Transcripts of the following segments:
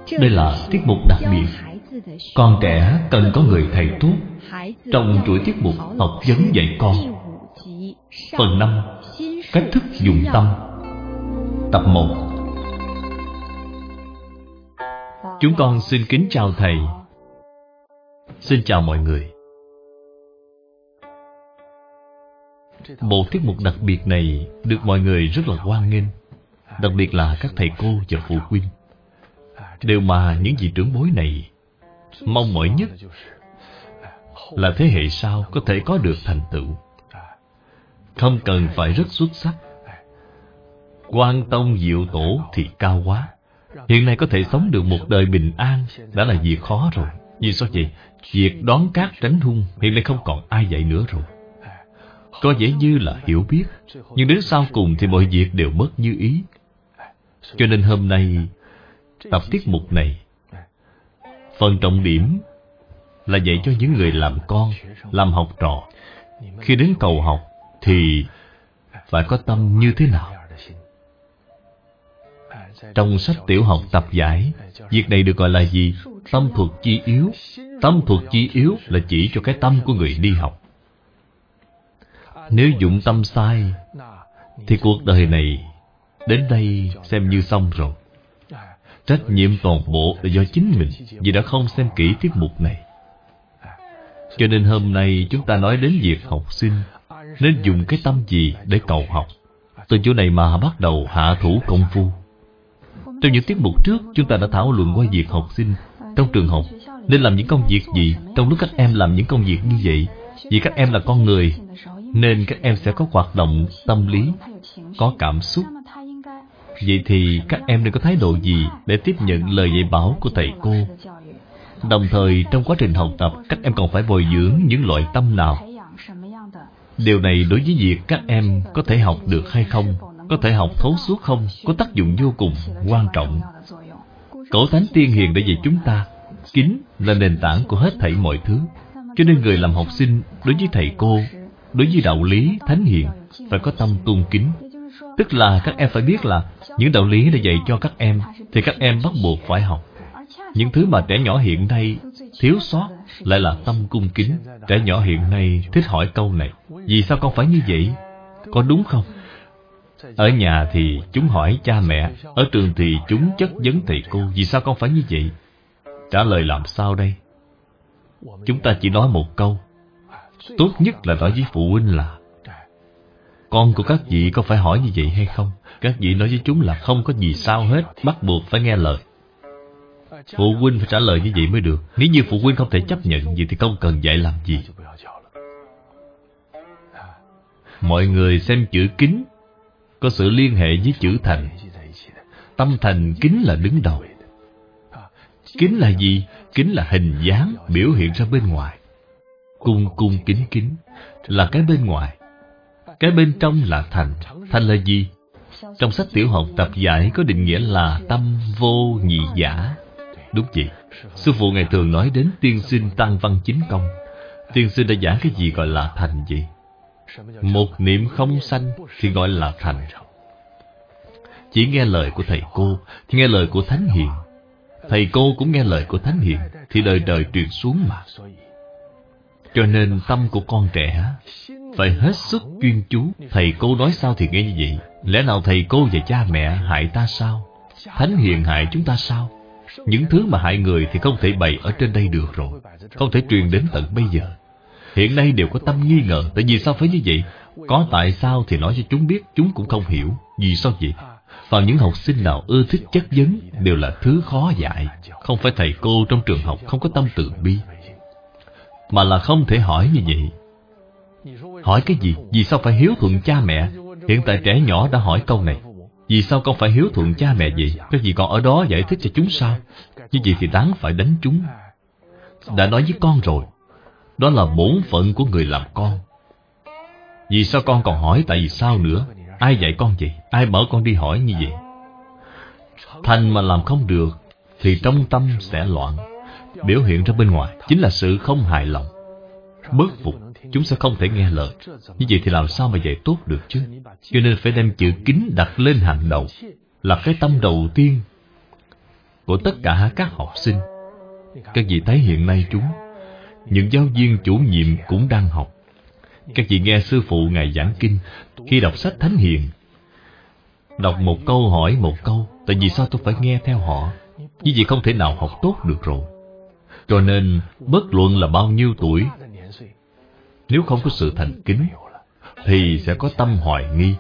Đây là tiết mục đặc biệt. Con trẻ cần có người thầy tốt. Trong chuỗi tiết mục học vấn dạy con, phần 5, cách thức dùng tâm. Tập 1. Chúng con xin kính chào thầy. Xin chào mọi người. Bộ tiết mục đặc biệt này được mọi người rất là hoan nghênh, đặc biệt là các thầy cô và phụ huynh. Điều mà những vị trưởng bối này mong mỏi nhất là thế hệ sau có thể có được thành tựu. Không cần phải rất xuất sắc. Quan tông diệu tổ thì cao quá. Hiện nay có thể sống được một đời bình an đã là việc khó rồi. Vì sao vậy? Việc đón cát tránh hung hiện nay không còn ai dạy nữa rồi. Có vẻ như là hiểu biết, nhưng đến sau cùng thì mọi việc đều mất như ý. Cho nên hôm nay tập tiết mục này, phần trọng điểm là dạy cho những người làm con, làm học trò. Khi đến cầu học thì phải có tâm như thế nào? Trong sách tiểu học tập giải, việc này được gọi là gì? Tâm thuật chi yếu. Tâm thuật chi yếu là chỉ cho cái tâm của người đi học. Nếu dụng tâm sai thì cuộc đời này đến đây xem như xong rồi. Trách nhiệm toàn bộ là do chính mình, vì đã không xem kỹ tiết mục này. Cho nên hôm nay chúng ta nói đến việc học sinh nên dùng cái tâm gì để cầu học. Từ chỗ này mà bắt đầu hạ thủ công phu. Trong những tiết mục trước, chúng ta đã thảo luận qua việc học sinh trong trường học nên làm những công việc gì trong lúc các em làm những công việc như vậy. Vì các em là con người nên các em sẽ có hoạt động tâm lý, có cảm xúc. Vậy thì các em nên có thái độ gì để tiếp nhận lời dạy bảo của thầy cô? Đồng thời trong quá trình học tập, các em còn phải bồi dưỡng những loại tâm nào? Điều này đối với việc các em có thể học được hay không, có thể học thấu suốt không, có tác dụng vô cùng quan trọng. Cổ Thánh Tiên Hiền đã dạy chúng ta, kính là nền tảng của hết thảy mọi thứ. Cho nên người làm học sinh đối với thầy cô, đối với đạo lý thánh hiền phải có tâm tôn kính. Tức là các em phải biết là những đạo lý đã dạy cho các em thì các em bắt buộc phải học. Những thứ mà trẻ nhỏ hiện nay thiếu sót lại là tâm cung kính. Trẻ nhỏ hiện nay thích hỏi câu này: vì sao con phải như vậy? Có đúng không? Ở nhà thì chúng hỏi cha mẹ, ở trường thì chúng chất vấn thầy cô: vì sao con phải như vậy? Trả lời làm sao đây? Chúng ta chỉ nói một câu. Tốt nhất là nói với phụ huynh là: con của các vị có phải hỏi như vậy hay không? Các vị nói với chúng là không có gì sao hết, bắt buộc phải nghe lời. Phụ huynh phải trả lời như vậy mới được. Nếu như phụ huynh không thể chấp nhận vậy thì không cần dạy làm gì. Mọi người xem chữ kính có sự liên hệ với chữ thành. Tâm thành kính là đứng đầu. Kính là gì? Kính là hình dáng biểu hiện ra bên ngoài. Cung cung kính kính là cái bên ngoài. Cái bên trong là thành. Thành là gì? Trong sách tiểu học tập giải có định nghĩa là tâm vô nhị giả. Đúng vậy. Sư phụ ngày thường nói đến tiên sinh tăng văn chính công. Tiên sinh đã giảng cái gì gọi là thành vậy? Một niệm không sanh thì gọi là thành. Chỉ nghe lời của thầy cô thì nghe lời của thánh hiền. Thầy cô cũng nghe lời của thánh hiền thì đời đời truyền xuống mà. Cho nên tâm của con trẻ phải hết sức chuyên chú. Thầy cô nói sao thì nghe như vậy. Lẽ nào thầy cô và cha mẹ hại ta sao? Thánh hiền hại chúng ta sao? Những thứ mà hại người thì không thể bày ở trên đây được rồi, không thể truyền đến tận bây giờ. Hiện nay đều có tâm nghi ngờ. Tại vì sao phải như vậy? Có tại sao thì nói cho chúng biết, chúng cũng không hiểu. Vì sao vậy? Còn những học sinh nào ưa thích chất vấn đều là thứ khó dạy. Không phải thầy cô trong trường học không có tâm từ bi, mà là không thể hỏi như vậy. Hỏi cái gì? Vì sao phải hiếu thuận cha mẹ? Hiện tại trẻ nhỏ đã hỏi câu này: vì sao con phải hiếu thuận cha mẹ vậy? Cái gì còn ở đó giải thích cho chúng sao? Như vậy thì đáng phải đánh chúng. Đã nói với con rồi, đó là bổn phận của người làm con. Vì sao con còn hỏi tại vì sao nữa? Ai dạy con vậy? Ai bảo con đi hỏi như vậy? Thành mà làm không được thì trong tâm sẽ loạn. Biểu hiện ra bên ngoài chính là sự không hài lòng, bất phục. Chúng sẽ không thể nghe lời. Như vậy thì làm sao mà dạy tốt được chứ? Cho nên phải đem chữ kính đặt lên hàng đầu, là cái tâm đầu tiên. của tất cả các học sinh. Các vị thấy hiện nay những giáo viên chủ nhiệm cũng đang học. Các vị nghe sư phụ Ngài giảng kinh, khi đọc sách Thánh Hiền, đọc một câu hỏi một câu, tại vì sao tôi phải nghe theo họ? Như vậy không thể nào học tốt được rồi. Cho nên bất luận là bao nhiêu tuổi, nếu không có sự thành kính thì sẽ có tâm hoài nghi.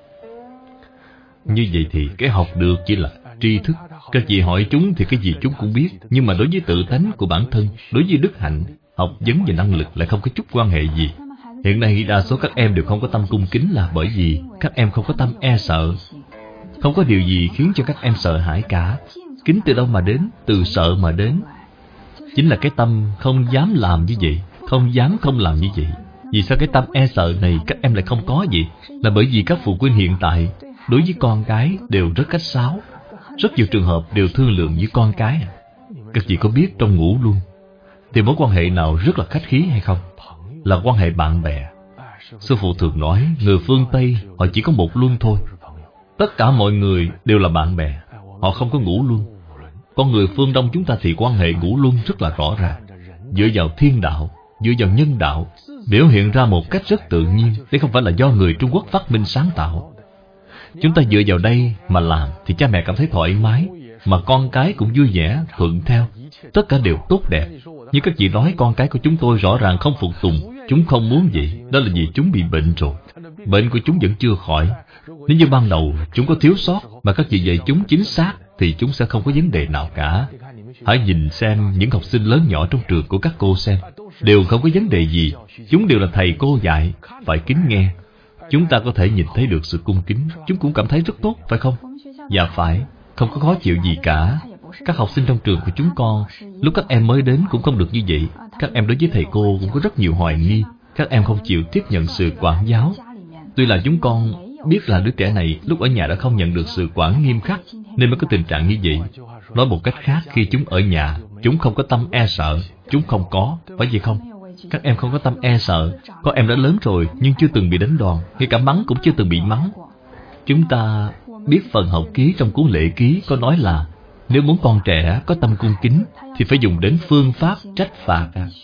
Như vậy thì cái học được chỉ là tri thức. Các vị hỏi chúng thì cái gì chúng cũng biết, nhưng mà đối với tự tánh của bản thân, đối với đức hạnh, học vấn và năng lực lại không có chút quan hệ gì. Hiện nay đa số các em đều không có tâm cung kính là bởi vì các em không có tâm e sợ. Không có điều gì khiến cho các em sợ hãi cả. Kính từ đâu mà đến? Từ sợ mà đến. Chính là cái tâm không dám làm như vậy, không dám không làm như vậy. Vì sao cái tâm e sợ này các em lại không có vậy? Là bởi vì các phụ huynh hiện tại đối với con cái đều rất khách sáo. Rất nhiều trường hợp đều thương lượng với con cái. Các vị có biết trong ngũ luân thì mối quan hệ nào rất là khách khí hay không? Là quan hệ bạn bè. Sư phụ thường nói người phương Tây họ chỉ có một luân thôi. Tất cả mọi người đều là bạn bè. Họ không có ngũ luân. Con người phương Đông chúng ta thì quan hệ ngũ luân rất là rõ ràng. Dựa vào thiên đạo, dựa vào nhân đạo, biểu hiện ra một cách rất tự nhiên. Đây không phải là do người Trung Quốc phát minh sáng tạo. Chúng ta dựa vào đây mà làm thì cha mẹ cảm thấy thoải mái, mà con cái cũng vui vẻ, thuận theo. Tất cả đều tốt đẹp. Nhưng các vị nói con cái của chúng tôi rõ ràng không phục tùng. Chúng không muốn vậy. Đó là vì chúng bị bệnh rồi. Bệnh của chúng vẫn chưa khỏi. Nếu như ban đầu chúng có thiếu sót mà các vị dạy chúng chính xác thì chúng sẽ không có vấn đề nào cả. Hãy nhìn xem những học sinh lớn nhỏ trong trường của các cô xem, đều không có vấn đề gì. Chúng đều là thầy cô dạy, phải kính nghe. Chúng ta có thể nhìn thấy được sự cung kính. Chúng cũng cảm thấy rất tốt, phải không? Dạ phải, không có khó chịu gì cả. Các học sinh trong trường của chúng con, lúc các em mới đến cũng không được như vậy. Các em đối với thầy cô cũng có rất nhiều hoài nghi. Các em không chịu tiếp nhận sự quản giáo. Tuy là chúng con biết là đứa trẻ này lúc ở nhà đã không nhận được sự quản nghiêm khắc, nên mới có tình trạng như vậy. Nói một cách khác, khi chúng ở nhà, chúng không có tâm e sợ. Chúng không có, phải vậy không? Các em không có tâm e sợ. Có em đã lớn rồi nhưng chưa từng bị đánh đòn, ngay cả mắng cũng chưa từng bị mắng. Chúng ta biết phần học ký trong cuốn lễ ký có nói là nếu muốn con trẻ có tâm cung kính thì phải dùng đến phương pháp trách phạt.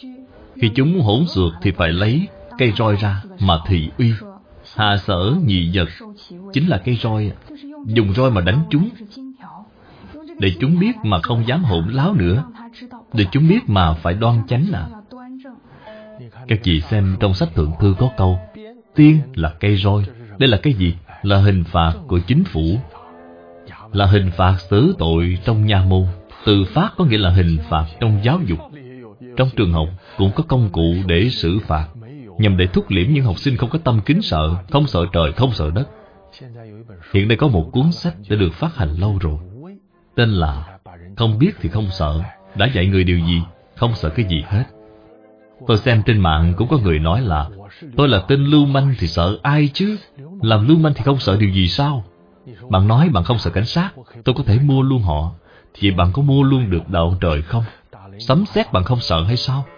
Khi chúng hỗn xược thì phải lấy cây roi ra mà thị uy. Hạ sở nhị vật chính là cây roi. Dùng roi mà đánh chúng, để chúng biết mà không dám hỗn láo nữa, để chúng biết mà phải đoan chánh à. Các chị xem trong sách Thượng Thư có câu tiên là cây roi. Đây là cái gì? Là hình phạt của chính phủ, là hình phạt xử tội trong nhà môn. Từ pháp có nghĩa là hình phạt trong giáo dục. Trong trường học cũng có công cụ để xử phạt, nhằm để thúc liễm những học sinh không có tâm kính sợ, không sợ trời, không sợ đất. Hiện nay có một cuốn sách đã được phát hành lâu rồi, tên là Không biết thì không sợ. Đã dạy người điều gì? Không sợ cái gì hết. Tôi xem trên mạng cũng có người nói là tôi là tên lưu manh thì sợ ai chứ? Làm lưu manh thì không sợ điều gì sao? Bạn nói bạn không sợ cảnh sát, tôi có thể mua luôn họ. Vậy bạn có mua luôn được đạo trời không? Sấm sét bạn không sợ hay sao?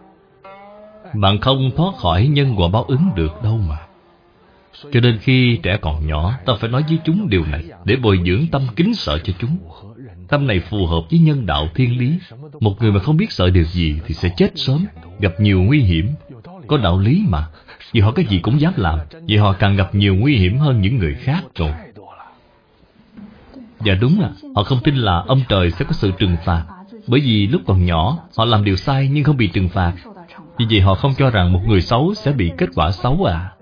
Bạn không thoát khỏi nhân quả báo ứng được đâu mà. Cho nên khi trẻ còn nhỏ, ta phải nói với chúng điều này để bồi dưỡng tâm kính sợ cho chúng. Tâm này phù hợp với nhân đạo thiên lý. Một người mà không biết sợ điều gì thì sẽ chết sớm, gặp nhiều nguy hiểm. Có đạo lý mà. Vì họ cái gì cũng dám làm, vì họ càng gặp nhiều nguy hiểm hơn những người khác rồi. Và đúng là họ không tin là ông trời sẽ có sự trừng phạt, bởi vì lúc còn nhỏ họ làm điều sai nhưng không bị trừng phạt. Vì vậy họ không cho rằng một người xấu sẽ bị kết quả xấu à.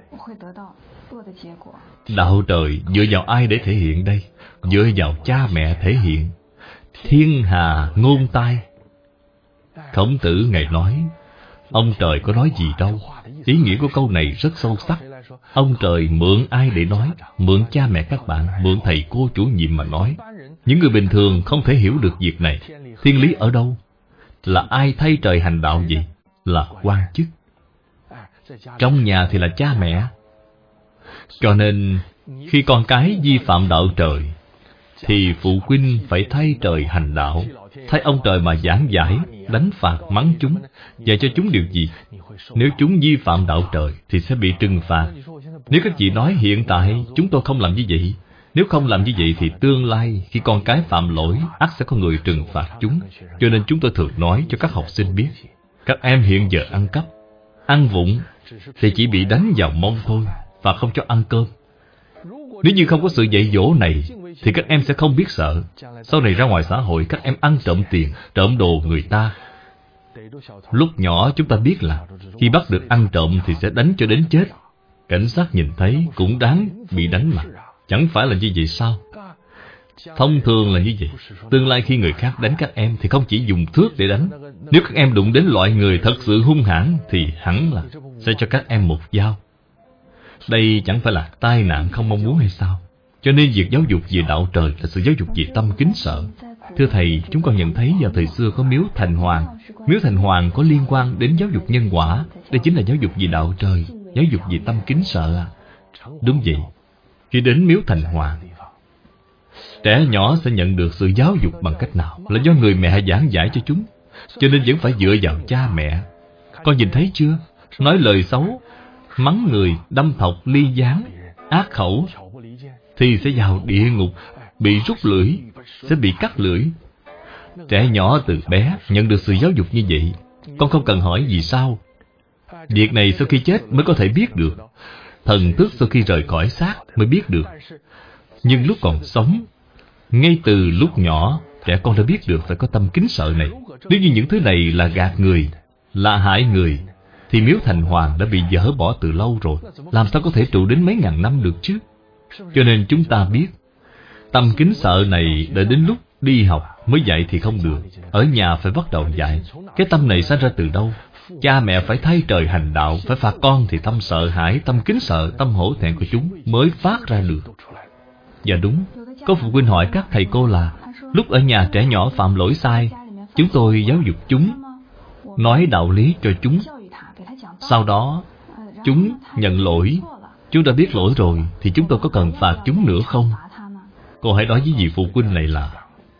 Đạo trời dựa vào ai để thể hiện đây? Dựa vào cha mẹ thể hiện. Thiên hà ngôn tai. Khổng Tử Ngài nói, ông trời có nói gì đâu. Ý nghĩa của câu này rất sâu sắc. Ông trời mượn ai để nói? Mượn cha mẹ các bạn, mượn thầy cô chủ nhiệm mà nói. Những người bình thường không thể hiểu được việc này. Thiên lý ở đâu? Là ai thay trời hành đạo vậy? Là quan chức. Trong nhà thì là cha mẹ. Cho nên khi con cái vi phạm đạo trời thì phụ huynh phải thay trời hành đạo, thay ông trời mà giảng giải, đánh phạt, mắng chúng, dạy cho chúng điều gì? Nếu chúng vi phạm đạo trời thì sẽ bị trừng phạt. Nếu các chị nói hiện tại chúng tôi không làm như vậy, Nếu không làm như vậy thì tương lai khi con cái phạm lỗi, ắt sẽ có người trừng phạt chúng. Cho nên chúng tôi thường nói cho các học sinh biết, các em hiện giờ ăn cắp, ăn vụng thì chỉ bị đánh vào mông thôi, và không cho ăn cơm. Nếu như không có sự dạy dỗ này thì các em sẽ không biết sợ. Sau này ra ngoài xã hội, các em ăn trộm tiền, trộm đồ người ta. Lúc nhỏ chúng ta biết là khi bắt được ăn trộm thì sẽ đánh cho đến chết. Cảnh sát nhìn thấy cũng đáng bị đánh mà. Chẳng phải là như vậy sao? Thông thường là như vậy. Tương lai khi người khác đánh các em thì không chỉ dùng thước để đánh. Nếu các em đụng đến loại người thật sự hung hãn thì hẳn là sẽ cho các em một dao. Đây chẳng phải là tai nạn không mong muốn hay sao? Cho nên việc giáo dục về đạo trời là sự giáo dục về tâm kính sợ. Thưa Thầy, chúng con nhận thấy vào thời xưa có miếu Thành Hoàng. Miếu Thành Hoàng có liên quan đến giáo dục nhân quả. Đây chính là giáo dục về đạo trời, giáo dục về tâm kính sợ à? Đúng vậy. Khi đến miếu Thành Hoàng, trẻ nhỏ sẽ nhận được sự giáo dục bằng cách nào? Là do người mẹ giảng giải cho chúng. Cho nên vẫn phải dựa vào cha mẹ. Con nhìn thấy chưa? Nói lời xấu, mắng người, đâm thọc, ly gián, ác khẩu thì sẽ vào địa ngục, bị rút lưỡi, sẽ bị cắt lưỡi. Trẻ nhỏ từ bé nhận được sự giáo dục như vậy. Con không cần hỏi vì sao. Việc này sau khi chết mới có thể biết được. Thần thức sau khi rời khỏi xác mới biết được. Nhưng lúc còn sống, ngay từ lúc nhỏ, trẻ con đã biết được phải có tâm kính sợ này. Nếu như những thứ này là gạt người, là hại người, thì miếu Thành Hoàng đã bị dỡ bỏ từ lâu rồi. Làm sao có thể trụ đến mấy ngàn năm được chứ? Cho nên chúng ta biết, tâm kính sợ này đợi đến lúc đi học mới dạy thì không được. Ở nhà phải bắt đầu dạy. Cái tâm này sinh ra từ đâu? Cha mẹ phải thay trời hành đạo, phải phạt con thì tâm sợ hãi, tâm kính sợ, tâm hổ thẹn của chúng mới phát ra được. Và đúng, có phụ huynh hỏi các thầy cô là lúc ở nhà trẻ nhỏ phạm lỗi sai, chúng tôi giáo dục chúng, nói đạo lý cho chúng. Sau đó, chúng nhận lỗi. Chúng đã biết lỗi rồi thì chúng tôi có cần phạt chúng nữa không? Cô hãy nói với vị phụ huynh này là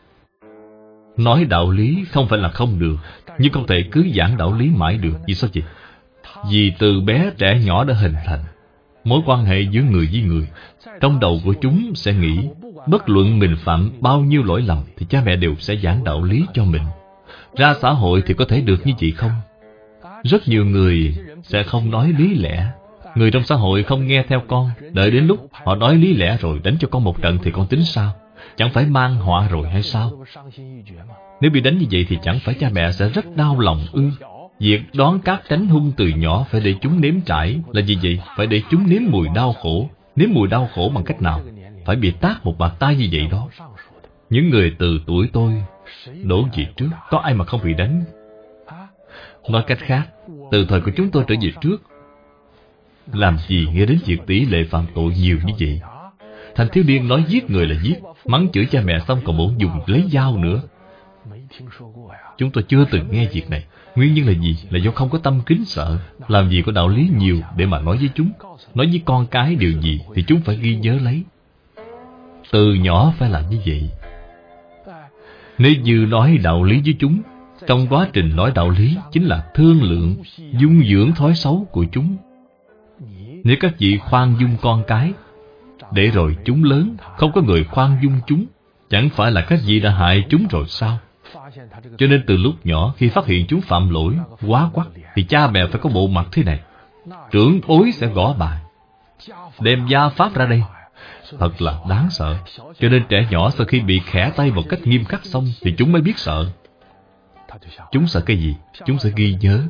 nói đạo lý không phải là không được, nhưng không thể cứ giảng đạo lý mãi được. Vì sao vậy? Vì từ bé trẻ nhỏ đã hình thành mối quan hệ giữa người với người. Trong đầu của chúng sẽ nghĩ, bất luận mình phạm bao nhiêu lỗi lầm thì cha mẹ đều sẽ giảng đạo lý cho mình. Ra xã hội thì có thể được như vậy không? Rất nhiều người sẽ không nói lý lẽ. Người trong xã hội không nghe theo con. Đợi đến lúc họ nói lý lẽ rồi đánh cho con một trận thì con tính sao? Chẳng phải mang họa rồi hay sao? Nếu bị đánh như vậy thì chẳng phải cha mẹ sẽ rất đau lòng ư? Việc đón các tránh hung từ nhỏ phải để chúng nếm trải. Là gì vậy? Phải để chúng nếm mùi đau khổ. Nếm mùi đau khổ bằng cách nào? Phải bị tát một bạt tai như vậy đó. Những người từ tuổi tôi đổ về trước, có ai mà không bị đánh? Nói cách khác, từ thời của chúng tôi trở về trước, làm gì nghe đến việc tỷ lệ phạm tội nhiều như vậy? Thành thiếu niên nói giết người là giết, mắng chửi cha mẹ xong còn muốn dùng lấy dao nữa. Chúng tôi chưa từng nghe việc này. Nguyên nhân là gì? Là do không có tâm kính sợ. Làm gì có đạo lý nhiều để mà nói với chúng. Nói với con cái điều gì thì chúng phải ghi nhớ lấy. Từ nhỏ phải làm như vậy. Nếu như nói đạo lý với chúng, trong quá trình nói đạo lý chính là thương lượng, dung dưỡng thói xấu của chúng. Nếu các vị khoan dung con cái, để rồi chúng lớn, không có người khoan dung chúng, chẳng phải là các vị đã hại chúng rồi sao? Cho nên từ lúc nhỏ, khi phát hiện chúng phạm lỗi, quá quắt, thì cha mẹ phải có bộ mặt thế này. Trưởng bối sẽ gõ bài, đem gia pháp ra đây. Thật là đáng sợ. Cho nên trẻ nhỏ sau khi bị khẽ tay một cách nghiêm khắc xong thì chúng mới biết sợ. Chúng sợ cái gì? Chúng sẽ ghi nhớ.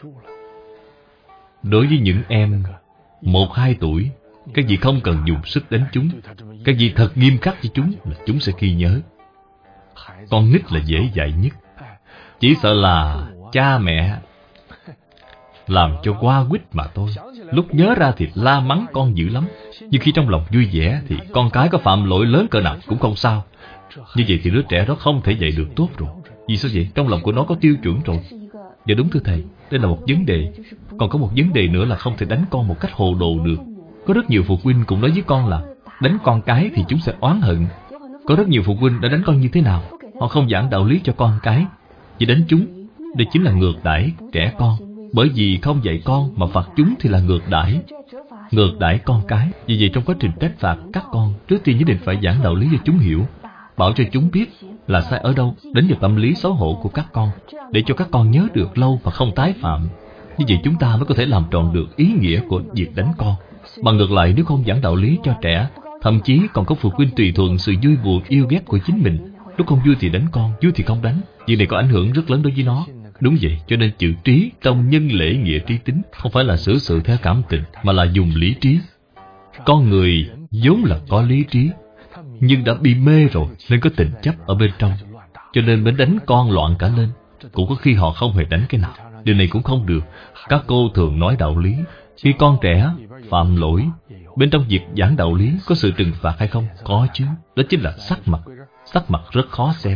Đối với những em 1-2 tuổi, các vị không cần dùng sức đánh chúng. Các vị thật nghiêm khắc với chúng là chúng sẽ ghi nhớ. Con nít là dễ dạy nhất. Chỉ sợ là cha mẹ làm cho qua quýt mà thôi. Lúc nhớ ra thì la mắng con dữ lắm. Nhưng khi trong lòng vui vẻ thì con cái có phạm lỗi lớn cỡ nào cũng không sao. Như vậy thì đứa trẻ đó không thể dạy được tốt rồi. Vì sao vậy? Trong lòng của nó có tiêu chuẩn rồi. Dạ đúng thưa thầy, đây là một vấn đề. Còn có một vấn đề nữa là không thể đánh con một cách hồ đồ được. Có rất nhiều phụ huynh cũng nói với con là đánh con cái thì chúng sẽ oán hận. Có rất nhiều phụ huynh đã đánh con như thế nào? Họ không giảng đạo lý cho con cái, chỉ đánh chúng. Đây chính là ngược đãi trẻ con. Bởi vì không dạy con mà phạt chúng thì là ngược đãi. ngược đãi con cái. Vì vậy trong quá trình trách phạt các con, trước tiên nhất định phải giảng đạo lý cho chúng hiểu, bảo cho chúng biết là sai ở đâu, đến vào tâm lý xấu hổ của các con, để cho các con nhớ được lâu và không tái phạm. Như vậy chúng ta mới có thể làm tròn được ý nghĩa của việc đánh con. Bằng ngược lại, nếu không giảng đạo lý cho trẻ, thậm chí còn có phụ huynh tùy thuận sự vui buồn yêu ghét của chính mình, lúc không vui thì đánh con, vui thì không đánh. Việc này có ảnh hưởng rất lớn đối với nó. Đúng vậy, cho nên chữ trí trong nhân lễ nghĩa trí tính không phải là xử sự theo cảm tình, mà là dùng lý trí. Con người vốn là có lý trí, nhưng đã bị mê rồi nên có tình chấp ở bên trong, cho nên mới đánh con loạn cả lên. Cũng có khi họ không hề đánh cái nào. Điều này cũng không được. Các cô thường nói đạo lý, khi con trẻ phạm lỗi, bên trong việc giảng đạo lý có sự trừng phạt hay không? Có chứ. Đó chính là sắc mặt. Sắc mặt rất khó xem.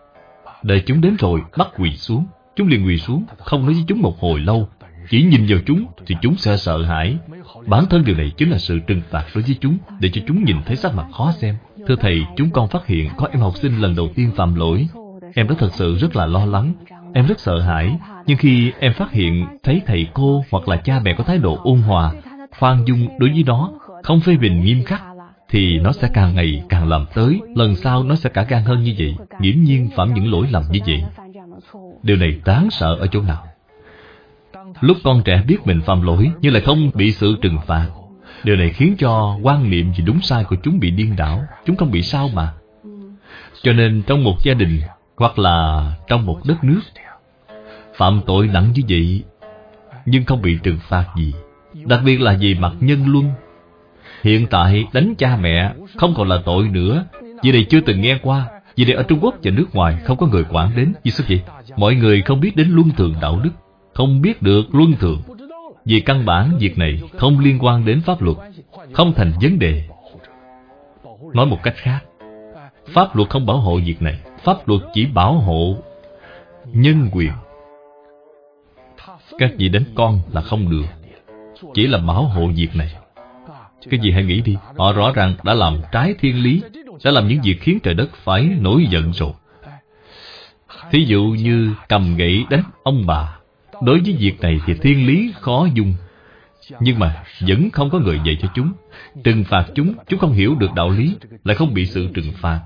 Đợi chúng đến rồi bắt quỳ xuống, chúng liền quỳ xuống, không nói với chúng một hồi lâu. Chỉ nhìn vào chúng thì chúng sẽ sợ hãi. Bản thân điều này chính là sự trừng phạt đối với chúng, để cho chúng nhìn thấy sắc mặt khó xem. Thưa thầy, chúng con phát hiện có em học sinh lần đầu tiên phạm lỗi. Em đó thật sự rất là lo lắng, em rất sợ hãi. Nhưng khi em phát hiện thấy thầy cô hoặc là cha mẹ có thái độ ôn hòa, khoan dung đối với nó, không phê bình nghiêm khắc, thì nó sẽ càng ngày càng làm tới. Lần sau nó sẽ cả gan hơn như vậy, nghiễm nhiên phạm những lỗi lầm như vậy. Điều này đáng sợ ở chỗ nào? Lúc con trẻ biết mình phạm lỗi nhưng lại không bị sự trừng phạt, điều này khiến cho quan niệm về đúng sai của chúng bị điên đảo. Chúng không bị sao mà. Cho nên trong một gia đình hoặc là trong một đất nước, phạm tội nặng như vậy nhưng không bị trừng phạt gì, đặc biệt là về mặt nhân luân. Hiện tại đánh cha mẹ không còn là tội nữa. Vì này chưa từng nghe qua. Vì này ở Trung Quốc và nước ngoài không có người quản đến. Vì sao vậy? Mọi người không biết đến luân thường đạo đức, không biết được luân thường. Vì căn bản việc này không liên quan đến pháp luật, không thành vấn đề. Nói một cách khác, pháp luật không bảo hộ việc này. Pháp luật chỉ bảo hộ nhân quyền. Các vị đánh con là không được, chỉ là bảo hộ việc này. Cái gì hãy nghĩ đi. Họ rõ ràng đã làm trái thiên lý, đã làm những việc khiến trời đất phải nổi giận rồi. Thí dụ như cầm gậy đánh ông bà. Đối với việc này thì thiên lý khó dung, nhưng mà vẫn không có người dạy cho chúng. Trừng phạt chúng không hiểu được đạo lý, lại không bị sự trừng phạt.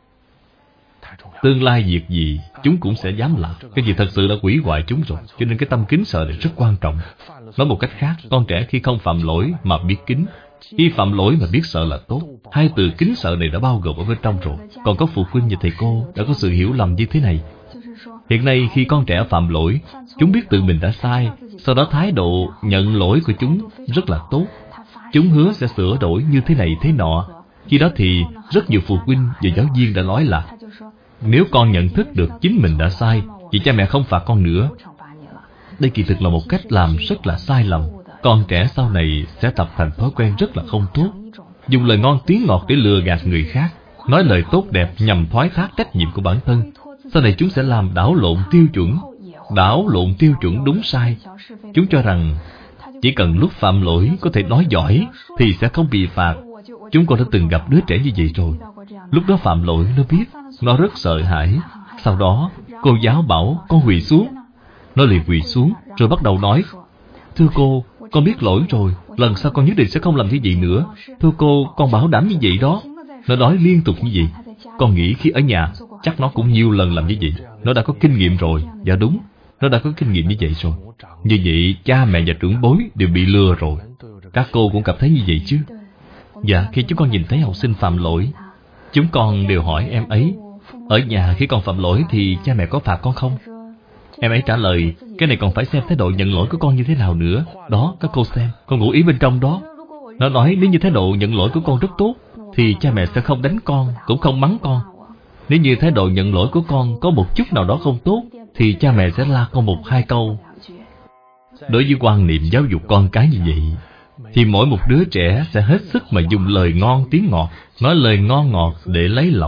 Tương lai việc gì chúng cũng sẽ dám làm. Cái gì thật sự đã hủy hoại chúng rồi. Cho nên cái tâm kính sợ này rất quan trọng. Nói một cách khác, con trẻ khi không phạm lỗi mà biết kính, khi phạm lỗi mà biết sợ là tốt. Hai từ kính sợ này đã bao gồm ở bên trong rồi. Còn có phụ huynh và thầy cô đã có sự hiểu lầm như thế này. Hiện nay khi con trẻ phạm lỗi, chúng biết tự mình đã sai, sau đó thái độ nhận lỗi của chúng rất là tốt. Chúng hứa sẽ sửa đổi như thế này thế nọ. Khi đó thì rất nhiều phụ huynh và giáo viên đã nói là nếu con nhận thức được chính mình đã sai thì cha mẹ không phạt con nữa. Đây kỳ thực là một cách làm rất là sai lầm. Con trẻ sau này sẽ tập thành thói quen rất là không tốt, dùng lời ngon tiếng ngọt để lừa gạt người khác, nói lời tốt đẹp nhằm thoái thác trách nhiệm của bản thân. Sau này chúng sẽ làm đảo lộn tiêu chuẩn. Đảo lộn tiêu chuẩn đúng sai. Chúng cho rằng chỉ cần lúc phạm lỗi có thể nói giỏi thì sẽ không bị phạt. Chúng con đã từng gặp đứa trẻ như vậy rồi. Lúc đó phạm lỗi nó biết, nó rất sợ hãi. Sau đó cô giáo bảo con quỳ xuống. Nó liền quỳ xuống rồi bắt đầu nói: thưa cô, con biết lỗi rồi, lần sau con nhất định sẽ không làm như vậy nữa. Thưa cô, con bảo đảm như vậy đó. Nó nói liên tục như vậy. Con nghĩ khi ở nhà chắc nó cũng nhiều lần làm như vậy. Nó đã có kinh nghiệm rồi. Dạ đúng, nó đã có kinh nghiệm như vậy rồi. Như vậy cha mẹ và trưởng bối đều bị lừa rồi. Các cô cũng cảm thấy như vậy chứ? Dạ, khi chúng con nhìn thấy học sinh phạm lỗi, chúng con đều hỏi em ấy: ở nhà khi con phạm lỗi thì cha mẹ có phạt con không? Em ấy trả lời: cái này còn phải xem thái độ nhận lỗi của con như thế nào nữa. Đó, các cô xem, con ngụ ý bên trong đó. Nó nói nếu như thái độ nhận lỗi của con rất tốt thì cha mẹ sẽ không đánh con, cũng không mắng con. Nếu như thái độ nhận lỗi của con có một chút nào đó không tốt thì cha mẹ sẽ la con một hai câu. Đối với quan niệm giáo dục con cái như vậy thì mỗi một đứa trẻ sẽ hết sức mà dùng lời ngon tiếng ngọt, nói lời ngon ngọt để lấy lòng.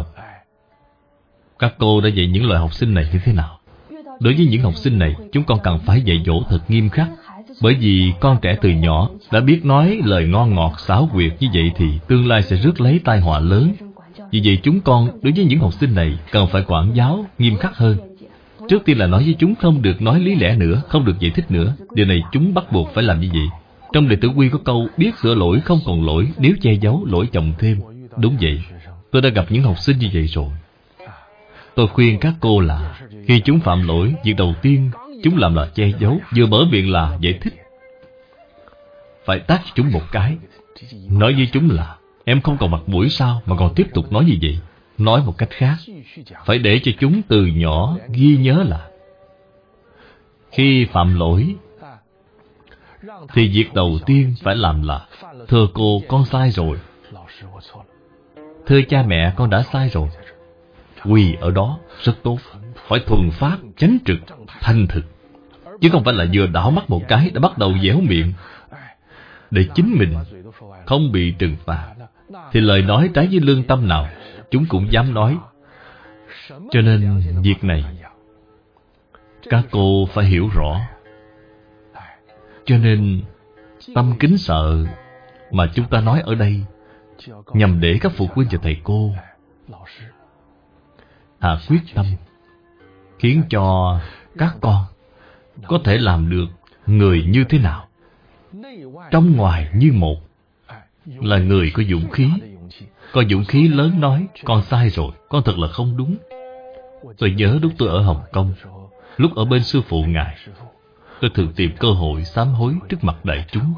Các cô đã dạy những loại học sinh này như thế nào? Đối với những học sinh này, chúng con cần phải dạy dỗ thật nghiêm khắc. Bởi vì con trẻ từ nhỏ đã biết nói lời ngon ngọt xảo quyệt như vậy thì tương lai sẽ rước lấy tai họa lớn. Vì vậy chúng con đối với những học sinh này cần phải quản giáo nghiêm khắc hơn. Trước tiên là nói với chúng không được nói lý lẽ nữa, không được giải thích nữa. Điều này chúng bắt buộc phải làm như vậy. Trong Đệ Tử Quy có câu biết sửa lỗi không còn lỗi, nếu che giấu lỗi chồng thêm. Đúng vậy, tôi đã gặp những học sinh như vậy rồi. Tôi khuyên các cô là khi chúng phạm lỗi, việc đầu tiên chúng làm là che giấu, vừa mở miệng là giải thích. Phải tát chúng một cái, nói với chúng là em không còn mặt mũi sao mà còn tiếp tục nói như vậy. Nói một cách khác, phải để cho chúng từ nhỏ ghi nhớ là khi phạm lỗi thì việc đầu tiên phải làm là thưa cô, con sai rồi. Thưa cha mẹ, con đã sai rồi. Quỳ ở đó rất tốt. Phải thuần phát, chánh trực, thành thực, chứ không phải là vừa đảo mắt một cái đã bắt đầu dẻo miệng. Để chính mình không bị trừng phạt thì lời nói trái với lương tâm nào chúng cũng dám nói. Cho nên việc này các cô phải hiểu rõ. Cho nên tâm kính sợ mà chúng ta nói ở đây nhằm để các phụ huynh và thầy cô quyết tâm khiến cho các con có thể làm được người như thế nào, trong ngoài như một, là người có dũng khí. Có dũng khí lớn nói con sai rồi, con thật là không đúng. Tôi nhớ lúc tôi ở Hồng Kông, lúc ở bên sư phụ ngài, tôi thường tìm cơ hội sám hối trước mặt đại chúng.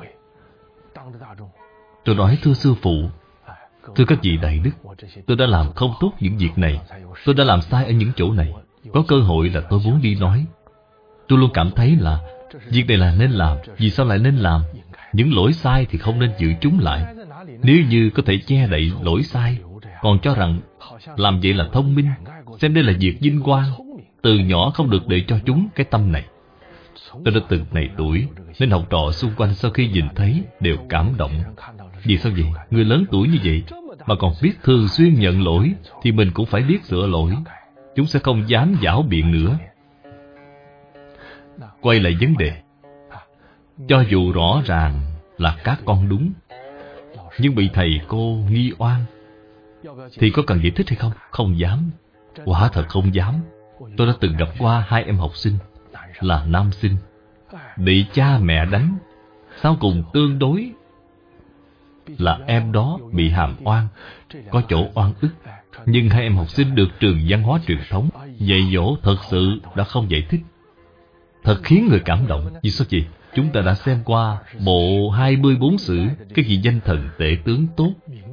Tôi nói thưa sư phụ, thưa các vị đại đức, tôi đã làm không tốt những việc này, tôi đã làm sai ở những chỗ này. Có cơ hội là tôi muốn đi nói. Tôi luôn cảm thấy là việc này là nên làm, vì sao lại nên làm? Những lỗi sai thì không nên giữ chúng lại. Nếu như có thể che đậy lỗi sai, còn cho rằng làm vậy là thông minh, xem đây là việc vinh quang, từ nhỏ không được để cho chúng cái tâm này. Tôi đã từng này tuổi, nên học trò xung quanh sau khi nhìn thấy đều cảm động. Vì sao vậy? Người lớn tuổi như vậy mà còn biết thường xuyên nhận lỗi, thì mình cũng phải biết sửa lỗi. Chúng sẽ không dám giảo biện nữa. Quay lại vấn đề, cho dù rõ ràng là các con đúng, nhưng bị thầy cô nghi oan, thì có cần giải thích hay không? Không dám. Quả thật không dám. Tôi đã từng gặp qua 2 em học sinh là nam sinh, bị cha mẹ đánh. Sau cùng tương đối là em đó bị hàm oan, có chỗ oan ức. Nhưng 2 em học sinh được trường văn hóa truyền thống dạy dỗ thật sự đã không giải thích. Thật khiến người cảm động. Vì sao vậy? Chúng ta đã xem qua bộ 24 sử, cái vị danh thần tể tướng tốt,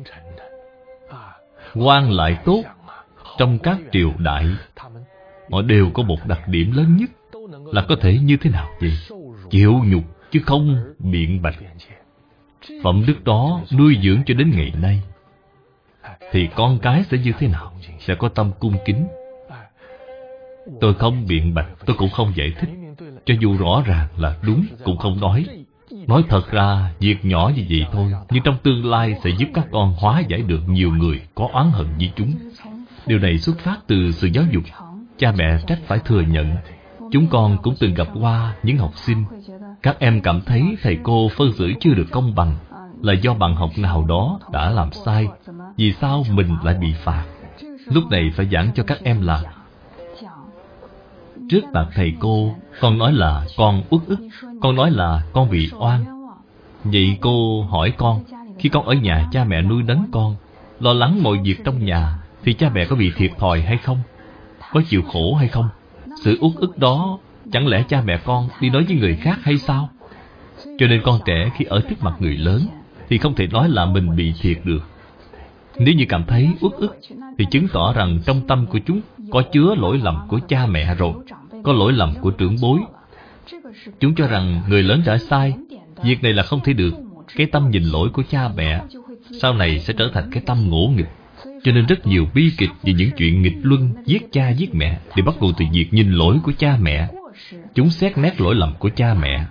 quan lại tốt trong các triều đại, họ đều có một đặc điểm lớn nhất là có thể như thế nào vậy? Chịu nhục chứ không biện bạch. Phẩm đức đó nuôi dưỡng cho đến ngày nay, thì con cái sẽ như thế nào? Sẽ có tâm cung kính. Tôi không biện bạch, tôi cũng không giải thích. Cho dù rõ ràng là đúng cũng không nói. Nói thật ra việc nhỏ như vậy thôi, nhưng trong tương lai sẽ giúp các con hóa giải được nhiều người có oán hận với chúng. Điều này xuất phát từ sự giáo dục. Cha mẹ trách phải thừa nhận. Chúng con cũng từng gặp qua những học sinh, các em cảm thấy thầy cô phân xử chưa được công bằng, là do bạn học nào đó đã làm sai. Vì sao mình lại bị phạt? Lúc này phải giảng cho các em là trước mặt thầy cô, con nói là con uất ức, con nói là con bị oan. Vậy cô hỏi con, khi con ở nhà cha mẹ nuôi nấng con, lo lắng mọi việc trong nhà, thì cha mẹ có bị thiệt thòi hay không? Có chịu khổ hay không? Sự uất ức đó, chẳng lẽ cha mẹ con đi nói với người khác hay sao? Cho nên con trẻ khi ở trước mặt người lớn thì không thể nói là mình bị thiệt được. Nếu như cảm thấy uất ức thì chứng tỏ rằng trong tâm của chúng có chứa lỗi lầm của cha mẹ rồi, có lỗi lầm của trưởng bối. Chúng cho rằng người lớn đã sai, việc này là không thể được. Cái tâm nhìn lỗi của cha mẹ sau này sẽ trở thành cái tâm ngỗ nghịch. Cho nên rất nhiều bi kịch vì những chuyện nghịch luân, giết cha giết mẹ thì bắt nguồn từ việc nhìn lỗi của cha mẹ. Chúng xét nét lỗi lầm của cha mẹ.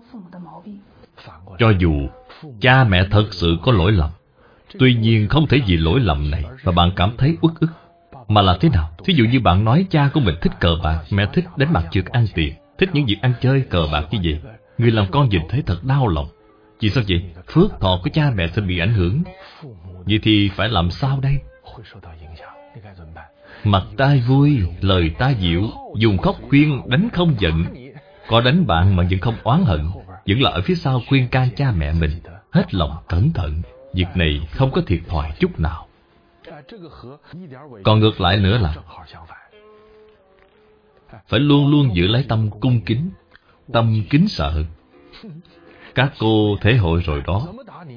Cho dù cha mẹ thật sự có lỗi lầm, tuy nhiên không thể vì lỗi lầm này mà bạn cảm thấy uất ức. Mà là thế nào? Thí dụ như bạn nói cha của mình thích cờ bạc, mẹ thích đánh mặt trượt ăn tiền, thích những việc ăn chơi cờ bạc như vậy. Người làm con nhìn thấy thật đau lòng. Vì sao vậy? Phước thọ của cha mẹ sẽ bị ảnh hưởng. Vậy thì phải làm sao đây? Mặt ta vui, lời ta dịu, dùng khóc khuyên, đánh không giận. Có đánh bạn mà vẫn không oán hận, vẫn là ở phía sau khuyên can cha mẹ mình hết lòng cẩn thận. Việc này không có thiệt thòi chút nào. Còn ngược lại nữa là phải luôn luôn giữ lấy tâm cung kính, tâm kính sợ. Các cô thể hội rồi đó.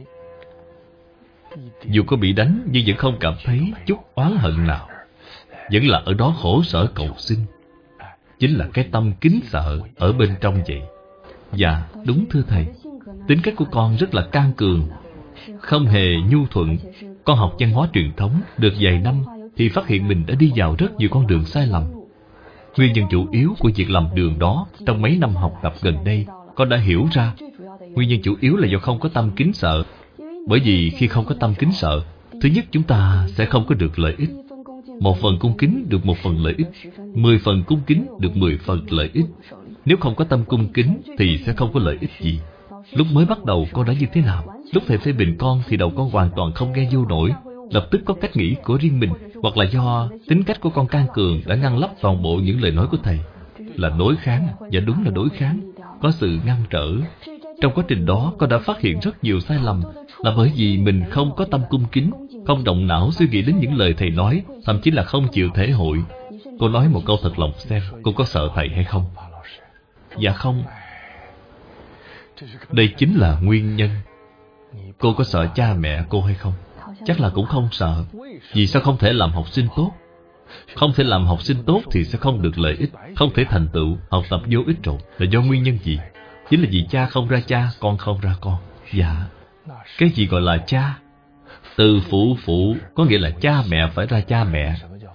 Dù có bị đánh nhưng vẫn không cảm thấy chút oán hận nào, vẫn là ở đó khổ sở cầu xin. Chính là cái tâm kính sợ ở bên trong vậy. Dạ, đúng thưa thầy, tính cách của con rất là can cường, không hề nhu thuận. Con học văn hóa truyền thống được vài năm thì phát hiện mình đã đi vào rất nhiều con đường sai lầm. Nguyên nhân chủ yếu của việc lầm đường đó trong mấy năm học tập gần đây, con đã hiểu ra. Nguyên nhân chủ yếu là do không có tâm kính sợ. Bởi vì khi không có tâm kính sợ, thứ nhất chúng ta sẽ không có được lợi ích. 1 phần cung kính được 1 phần lợi ích, 10 phần cung kính được 10 phần lợi ích. Nếu không có tâm cung kính thì sẽ không có lợi ích gì. Lúc mới bắt đầu con đã như thế nào? Lúc thầy phê bình con thì đầu con hoàn toàn không nghe vô nổi, lập tức có cách nghĩ của riêng mình. Hoặc là do tính cách của con can cường đã ngăn lấp toàn bộ những lời nói của thầy. Là đối kháng, và đúng là đối kháng, có sự ngăn trở. Trong quá trình đó con đã phát hiện rất nhiều sai lầm, là bởi vì mình không có tâm cung kính, không động não suy nghĩ đến những lời thầy nói, thậm chí là không chịu thể hội. Cô nói một câu thật lòng xem, cô có sợ thầy hay không? Dạ không. Đây chính là nguyên nhân. Cô có sợ cha mẹ cô hay không? Chắc là cũng không sợ. Vì sao không thể làm học sinh tốt? Không thể làm học sinh tốt thì sẽ không được lợi ích, không thể thành tựu, học tập vô ích rồi. Là do nguyên nhân gì? Chính là vì cha không ra cha, con không ra con. Dạ. Cái gì gọi là cha? Từ phụ có nghĩa là cha mẹ phải ra cha mẹ.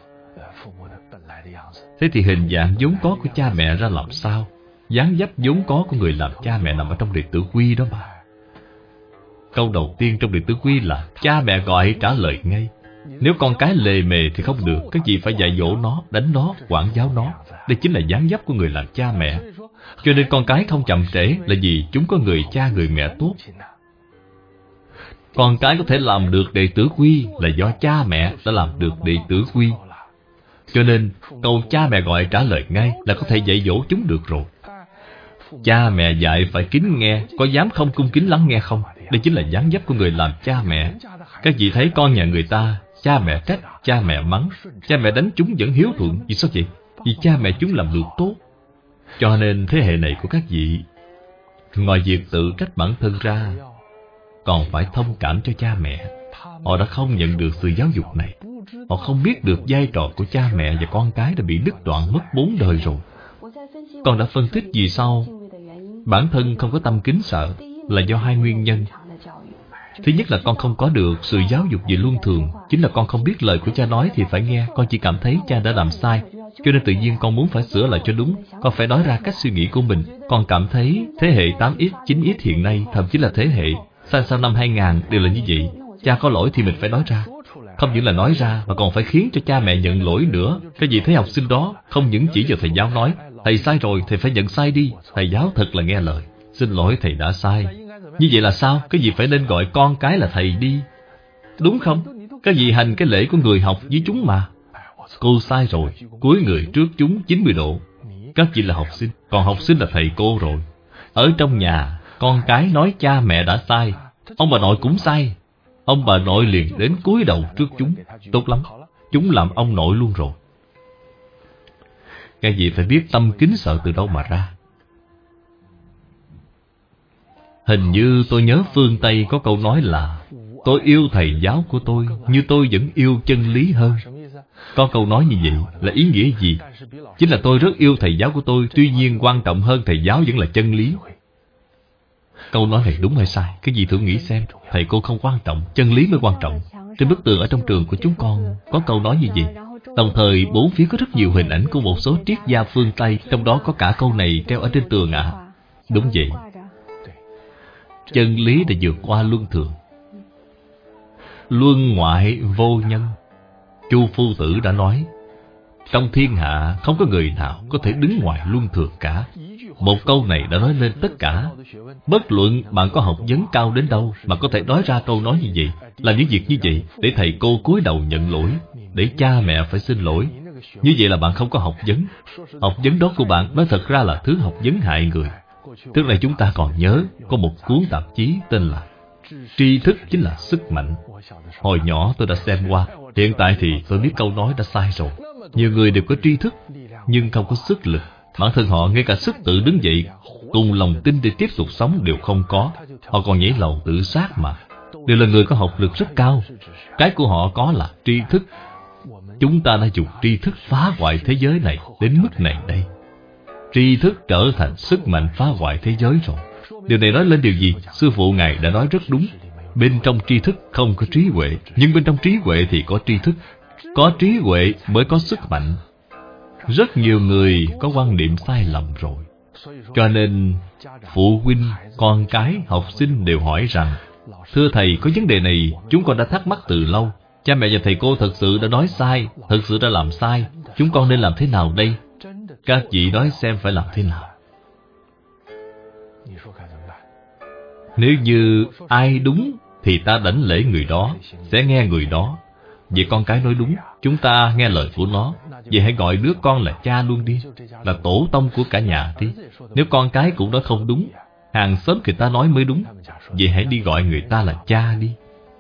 Thế thì hình dạng vốn có của cha mẹ ra làm sao? Dáng dấp vốn có của người làm cha mẹ nằm ở trong đệ tử quy đó mà. Câu đầu tiên trong đệ tử quy là cha mẹ gọi trả lời ngay. Nếu con cái lề mề thì không được, các vị phải dạy dỗ nó, đánh nó, quản giáo nó. Đây chính là dáng dấp của người làm cha mẹ. Cho nên con cái không chậm trễ là vì chúng có người cha người mẹ tốt. Con cái có thể làm được đệ tử quy là do cha mẹ đã làm được đệ tử quy. Cho nên câu cha mẹ gọi trả lời ngay là có thể dạy dỗ chúng được rồi. Cha mẹ dạy phải kính nghe, có dám không cung kính lắng nghe không? Đây chính là dáng dấp của người làm cha mẹ. Các vị thấy con nhà người ta, cha mẹ trách, cha mẹ mắng, cha mẹ đánh chúng vẫn hiếu thuận. Vì sao vậy? Vì cha mẹ chúng làm được tốt. Cho nên thế hệ này của các vị, ngoài việc tự trách bản thân ra, còn phải thông cảm cho cha mẹ. Họ đã không nhận được sự giáo dục này. Họ không biết được vai trò của cha mẹ và con cái đã bị đứt đoạn mất 4 đời rồi. Con đã phân tích vì sao bản thân không có tâm kính sợ là do 2 nguyên nhân. Thứ nhất là con không có được sự giáo dục về luân thường. Chính là con không biết lời của cha nói thì phải nghe. Con chỉ cảm thấy cha đã làm sai, cho nên tự nhiên con muốn phải sửa lại cho đúng. Con phải nói ra cách suy nghĩ của mình. Con cảm thấy thế hệ 8X, 9X hiện nay, thậm chí là thế hệ sau năm 2000 đều là như vậy. Cha có lỗi thì mình phải nói ra. Không những là nói ra mà còn phải khiến cho cha mẹ nhận lỗi nữa. Cái gì thấy học sinh đó không những chỉ vào thầy giáo nói thầy sai rồi, thầy phải nhận sai đi. Thầy giáo thật là nghe lời. Xin lỗi thầy đã sai. Như vậy là sao? Cái gì phải nên gọi con cái là thầy đi, đúng không? Cái gì hành cái lễ của người học với chúng mà. Cô sai rồi, cúi người trước chúng 90 độ. Các vị là học sinh, còn học sinh là thầy cô rồi. Ở trong nhà, con cái nói cha mẹ đã sai, ông bà nội cũng sai, ông bà nội liền đến cúi đầu trước chúng. Tốt lắm, chúng làm ông nội luôn rồi. Cái gì phải biết tâm kính sợ từ đâu mà ra. Hình như tôi nhớ phương Tây có câu nói là tôi yêu thầy giáo của tôi như tôi vẫn yêu chân lý hơn. Có câu nói như vậy là ý nghĩa gì? Chính là tôi rất yêu thầy giáo của tôi, tuy nhiên quan trọng hơn thầy giáo vẫn là chân lý. Câu nói này đúng hay sai? Cái gì thử nghĩ xem. Thầy cô không quan trọng, chân lý mới quan trọng. Trên bức tường ở trong trường của chúng con có câu nói như vậy. Đồng thời bốn phía có rất nhiều hình ảnh của một số triết gia phương Tây, trong đó có cả câu này treo ở trên tường ạ. Đúng vậy. Chân lý đã vượt qua luân thường. Luân ngoại vô nhân. Chu Phu Tử đã nói, trong thiên hạ không có người nào có thể đứng ngoài luân thường cả. Một câu này đã nói lên tất cả. Bất luận bạn có học vấn cao đến đâu mà có thể nói ra câu nói như vậy, làm những việc như vậy để thầy cô cúi đầu nhận lỗi, để cha mẹ phải xin lỗi. Như vậy là bạn không có học vấn. Học vấn đó của bạn nói thật ra là thứ học vấn hại người. Trước đây chúng ta còn nhớ có một cuốn tạp chí tên là Tri thức chính là sức mạnh. Hồi nhỏ tôi đã xem qua. Hiện tại thì tôi biết câu nói đã sai rồi. Nhiều người đều có tri thức nhưng không có sức lực. Bản thân họ ngay cả sức tự đứng dậy cùng lòng tin để tiếp tục sống đều không có. Họ còn nhảy lầu tự sát mà. Đều là người có học lực rất cao. Cái của họ có là tri thức. Chúng ta đã dùng tri thức phá hoại thế giới này đến mức này đây. Tri thức trở thành sức mạnh phá hoại thế giới rồi. Điều này nói lên điều gì? Sư phụ Ngài đã nói rất đúng. Bên trong tri thức không có trí huệ, nhưng bên trong trí huệ thì có tri thức. Có trí huệ mới có sức mạnh. Rất nhiều người có quan niệm sai lầm rồi. Cho nên phụ huynh, con cái, học sinh đều hỏi rằng: thưa thầy, có vấn đề này chúng con đã thắc mắc từ lâu. Cha mẹ và thầy cô thật sự đã nói sai, thật sự đã làm sai. Chúng con nên làm thế nào đây? Các vị nói xem phải làm thế nào. Nếu như ai đúng thì ta đảnh lễ người đó, sẽ nghe người đó. Vậy con cái nói đúng, chúng ta nghe lời của nó. Vậy hãy gọi đứa con là cha luôn đi, là tổ tông của cả nhà đi. Nếu con cái cũng nói không đúng, hàng xóm người ta nói mới đúng, vậy hãy đi gọi người ta là cha đi.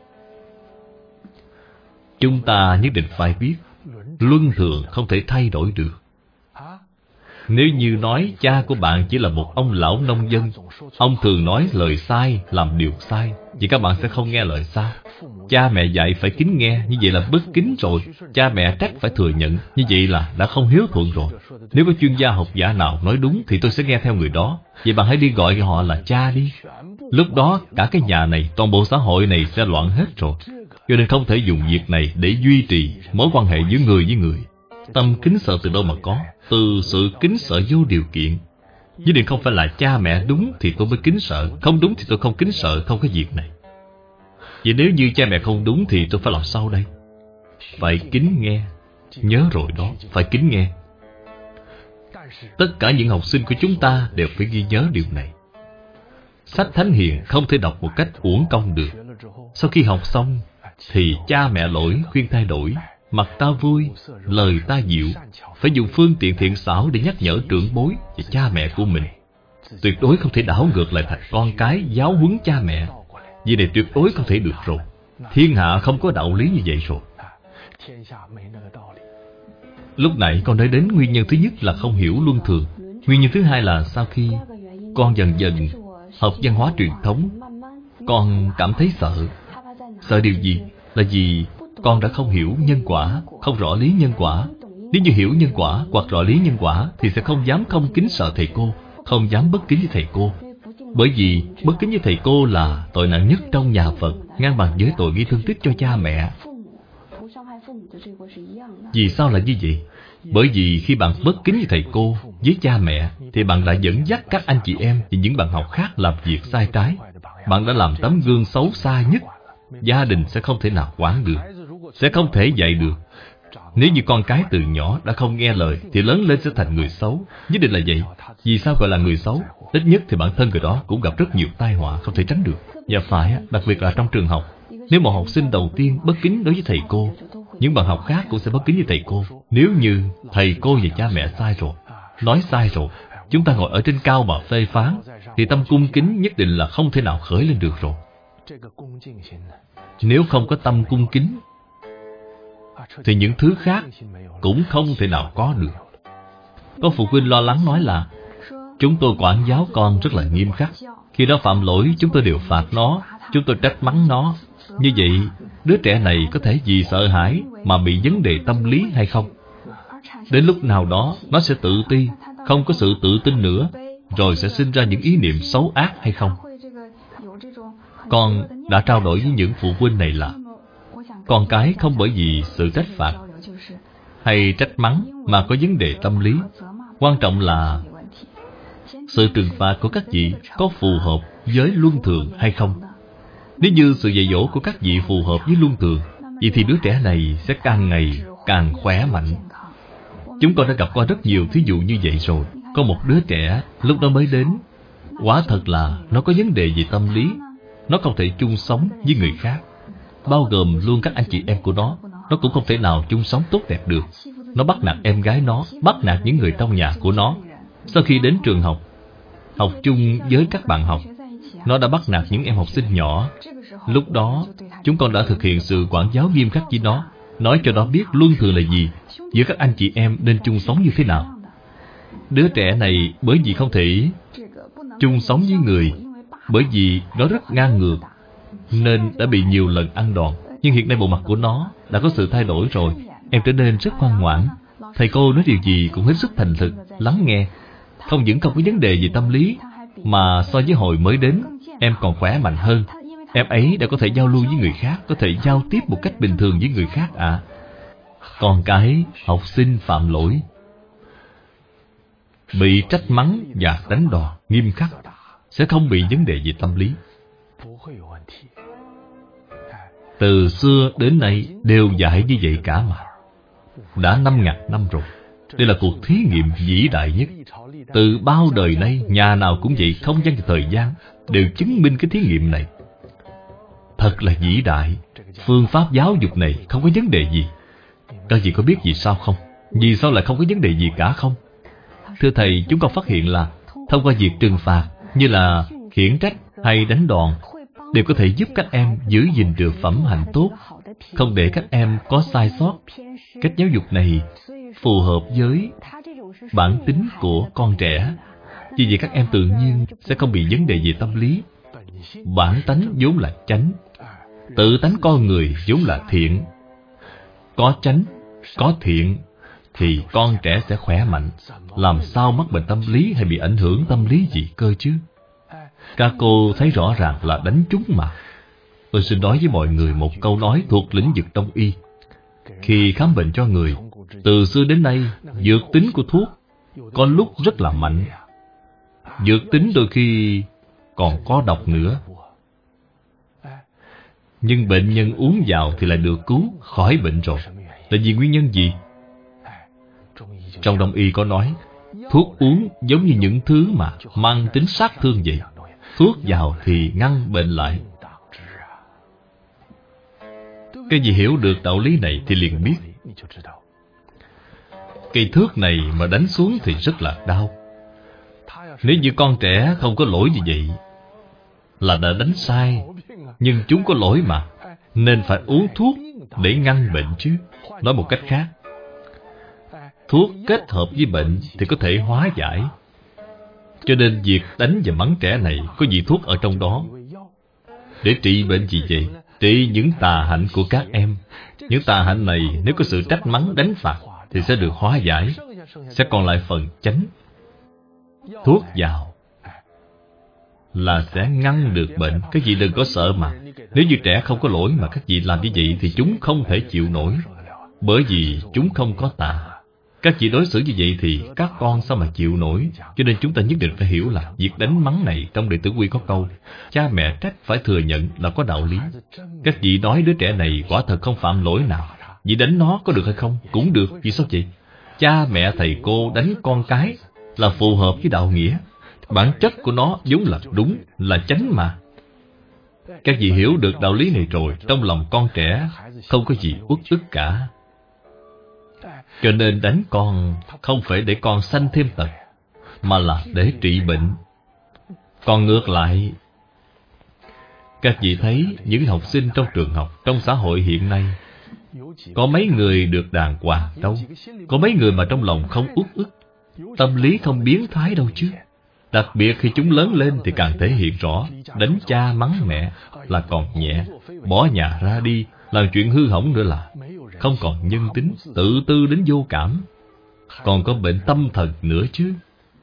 Chúng ta nhất định phải biết, luân thường không thể thay đổi được. Nếu như nói cha của bạn chỉ là một ông lão nông dân, ông thường nói lời sai, làm điều sai, vậy các bạn sẽ không nghe lời sao? Cha mẹ dạy phải kính nghe, như vậy là bất kính rồi. Cha mẹ trách phải thừa nhận, như vậy là đã không hiếu thuận rồi. Nếu có chuyên gia học giả nào nói đúng thì tôi sẽ nghe theo người đó. Vậy bạn hãy đi gọi họ là cha đi. Lúc đó cả cái nhà này, toàn bộ xã hội này sẽ loạn hết rồi. Cho nên không thể dùng việc này để duy trì mối quan hệ giữa người với người. Tâm kính sợ từ đâu mà có? Từ sự kính sợ vô điều kiện. Nhất định không phải là cha mẹ đúng thì tôi mới kính sợ, không đúng thì tôi không kính sợ, không có việc này. Vậy nếu như cha mẹ không đúng thì tôi phải làm sao đây? Phải kính nghe. Nhớ rồi đó, phải kính nghe. Tất cả những học sinh của chúng ta đều phải ghi nhớ điều này. Sách Thánh Hiền không thể đọc một cách uổng công được. Sau khi học xong thì cha mẹ lỗi khuyên thay đổi, mặt ta vui, lời ta dịu. Phải dùng phương tiện thiện xảo để nhắc nhở trưởng bối và cha mẹ của mình. Tuyệt đối không thể đảo ngược lại thành con cái giáo huấn cha mẹ. Vì này tuyệt đối không thể được rồi. Thiên hạ không có đạo lý như vậy rồi. Lúc nãy con nói đến nguyên nhân thứ nhất là không hiểu luân thường. Nguyên nhân thứ hai là sau khi con dần dần học văn hóa truyền thống, con cảm thấy sợ. Sợ điều gì? Là vì con đã không hiểu nhân quả, không rõ lý nhân quả. Nếu như hiểu nhân quả hoặc rõ lý nhân quả thì sẽ không dám không kính sợ thầy cô, không dám bất kính với thầy cô. Bởi vì bất kính với thầy cô là tội nặng nhất trong nhà Phật, ngang bằng với tội gây thương tích cho cha mẹ. Vì sao là như vậy? Bởi vì khi bạn bất kính với thầy cô, với cha mẹ, thì bạn đã dẫn dắt các anh chị em và những bạn học khác làm việc sai trái. Bạn đã làm tấm gương xấu xa nhất. Gia đình sẽ không thể nào quản được, sẽ không thể dạy được. Nếu như con cái từ nhỏ đã không nghe lời thì lớn lên sẽ thành người xấu. Nhất định là vậy. Vì sao gọi là người xấu? Ít nhất thì bản thân người đó cũng gặp rất nhiều tai họa không thể tránh được. Và phải, đặc biệt là trong trường học. Nếu một học sinh đầu tiên bất kính đối với thầy cô, những bạn học khác cũng sẽ bất kính với thầy cô. Nếu như thầy cô và cha mẹ sai rồi, nói sai rồi, chúng ta ngồi ở trên cao mà phê phán, thì tâm cung kính nhất định là không thể nào khởi lên được rồi. Nếu không có tâm cung kính thì những thứ khác cũng không thể nào có được. Có phụ huynh lo lắng nói là chúng tôi quản giáo con rất là nghiêm khắc. Khi nó phạm lỗi chúng tôi đều phạt nó, chúng tôi trách mắng nó. Như vậy đứa trẻ này có thể vì sợ hãi mà bị vấn đề tâm lý hay không? Đến lúc nào đó nó sẽ tự ti, không có sự tự tin nữa, rồi sẽ sinh ra những ý niệm xấu ác hay không? Con đã trao đổi với những phụ huynh này là con cái không bởi vì sự trách phạt hay trách mắng mà có vấn đề tâm lý. Quan trọng là sự trừng phạt của các vị có phù hợp với luân thường hay không. Nếu như sự dạy dỗ của các vị phù hợp với luân thường, vậy thì đứa trẻ này sẽ càng ngày càng khỏe mạnh. Chúng con đã gặp qua rất nhiều thí dụ như vậy rồi. Có một đứa trẻ lúc nó mới đến, quả thật là nó có vấn đề về tâm lý. Nó không thể chung sống với người khác, bao gồm luôn các anh chị em của nó. Nó cũng không thể nào chung sống tốt đẹp được. Nó bắt nạt em gái nó, bắt nạt những người trong nhà của nó. Sau khi đến trường học học chung với các bạn học. Nó đã bắt nạt những em học sinh nhỏ. Lúc đó, chúng con đã thực hiện sự quản giáo nghiêm khắc với nó, nói cho nó biết luân thường là gì, giữa các anh chị em nên chung sống như thế nào. Đứa trẻ này bởi vì không thể chung sống với người, bởi vì nó rất ngang ngược, nên đã bị nhiều lần ăn đòn. Nhưng hiện nay bộ mặt của nó đã có sự thay đổi rồi. Em trở nên rất ngoan ngoãn. Thầy cô nói điều gì cũng hết sức thành thực, lắng nghe. Không những không có vấn đề về tâm lý, mà so với hồi mới đến, em còn khỏe mạnh hơn. Em ấy đã có thể giao lưu với người khác, có thể giao tiếp một cách bình thường với người khác ạ. Còn cái học sinh phạm lỗi, bị trách mắng và đánh đòn nghiêm khắc, sẽ không bị vấn đề về tâm lý. Từ xưa đến nay đều dạy như vậy cả mà. Đã 5.000 năm rồi. Đây là cuộc thí nghiệm vĩ đại nhất. Từ bao đời nay, nhà nào cũng vậy, không gian và thời gian đều chứng minh cái thí nghiệm này. Thật là vĩ đại. Phương pháp giáo dục này không có vấn đề gì. Các vị có biết vì sao không? Vì sao lại không có vấn đề gì cả không? Thưa Thầy, chúng con phát hiện là thông qua việc trừng phạt như là khiển trách hay đánh đòn đều có thể giúp các em giữ gìn được phẩm hạnh tốt, không để các em có sai sót. Cách giáo dục này phù hợp với bản tính của con trẻ. Vì vậy các em tự nhiên sẽ không bị vấn đề về tâm lý. Bản tánh vốn là chánh, tự tánh con người vốn là thiện. Có chánh, có thiện thì con trẻ sẽ khỏe mạnh. Làm sao mắc bệnh tâm lý hay bị ảnh hưởng tâm lý gì cơ chứ? Các cô thấy rõ ràng là đánh trúng mà. Tôi xin nói với mọi người một câu nói thuộc lĩnh vực đông y. Khi khám bệnh cho người, từ xưa đến nay, dược tính của thuốc có lúc rất là mạnh. Dược tính đôi khi còn có độc nữa. Nhưng bệnh nhân uống vào thì lại được cứu khỏi bệnh rồi. Là vì nguyên nhân gì? Trong đông y có nói, thuốc uống giống như những thứ mà mang tính sát thương vậy. Thuốc vào thì ngăn bệnh lại. Cái gì hiểu được đạo lý này thì liền biết. Cây thước này mà đánh xuống thì rất là đau. Nếu như con trẻ không có lỗi như vậy là đã đánh sai. Nhưng chúng có lỗi mà, nên phải uống thuốc để ngăn bệnh chứ. Nói một cách khác, thuốc kết hợp với bệnh thì có thể hóa giải. Cho nên việc đánh và mắng trẻ này có vị thuốc ở trong đó. Để trị bệnh gì vậy? Trị những tà hạnh của các em. Những tà hạnh này nếu có sự trách mắng đánh phạt thì sẽ được hóa giải, sẽ còn lại phần chánh. Thuốc vào là sẽ ngăn được bệnh. Các vị đừng có sợ mà. Nếu như trẻ không có lỗi mà các vị làm như vậy thì chúng không thể chịu nổi. Bởi vì chúng không có tà. Các vị đối xử như vậy thì các con sao mà chịu nổi. Cho nên chúng ta nhất định phải hiểu là việc đánh mắng này trong Đệ Tử Quy có câu cha mẹ trách phải thừa nhận là có đạo lý. Các vị nói đứa trẻ này quả thật không phạm lỗi nào, vì đánh nó có được hay không? Cũng được. Vì sao vậy? Cha mẹ thầy cô đánh con cái là phù hợp với đạo nghĩa. Bản chất của nó vốn là đúng, là chánh mà. Các vị hiểu được đạo lý này rồi, trong lòng con trẻ không có gì uất ức cả. Cho nên đánh con không phải để con sanh thêm tật, mà là để trị bệnh. Còn ngược lại, các vị thấy những học sinh trong trường học, trong xã hội hiện nay, có mấy người được đàng hoàng đâu. Có mấy người mà trong lòng không uất ức, tâm lý không biến thái đâu chứ. Đặc biệt khi chúng lớn lên thì càng thể hiện rõ. Đánh cha mắng mẹ là còn nhẹ, bỏ nhà ra đi làm chuyện hư hỏng nữa là không còn nhân tính, tự tư đến vô cảm, còn có bệnh tâm thần nữa chứ.